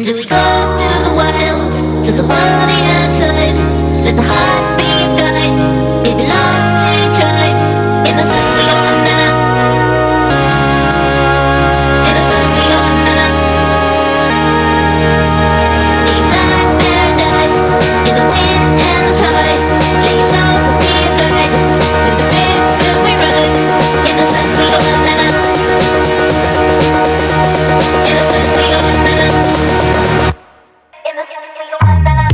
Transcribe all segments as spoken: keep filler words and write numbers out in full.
Do we go to the wild, to the world outside? Let the heartbeat guide. It belongs to your tribe. In the sun we go under now. In the sun we go under now. Deep dark paradise. In the wind and the tide. Lays over be a guide. With the river we ride. In the sun we go under now. In the sun we go under now. In the sun we go under now.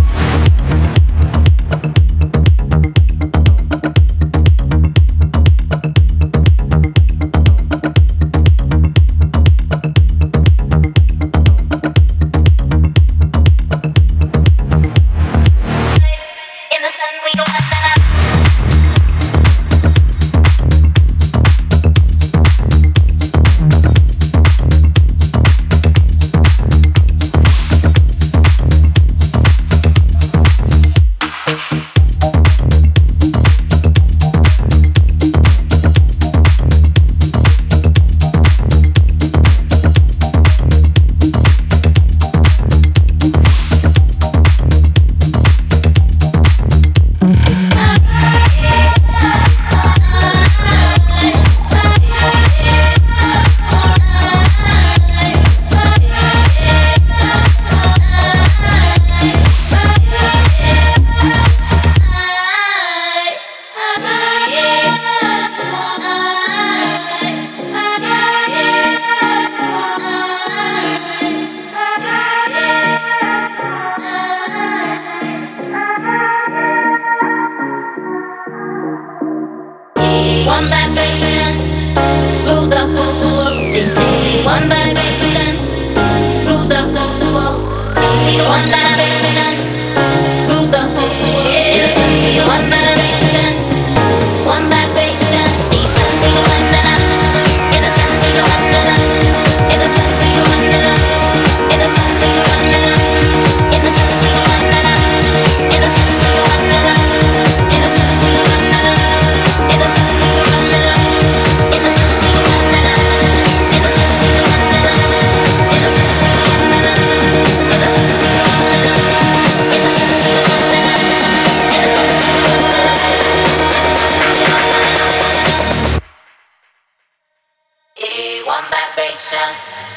In the sun we go under now. One vibration, rule the whole world. They say one vibration, rule the whole world. One vibration, rule the whole world. In the sun we go one vibration, one vibration. Deep sun we go under now. In the sun we go under now. In the sun we go under now. In the sun we go under now. In the sun we go under now. In the sun we go under now. In the sun we go under now. In the sun we go under now. In the sun we go under now. In the sun we go under now. In the sun we go under now. In the sun we go under now. In the sun we go under now. In the sun we go under now. One vibration.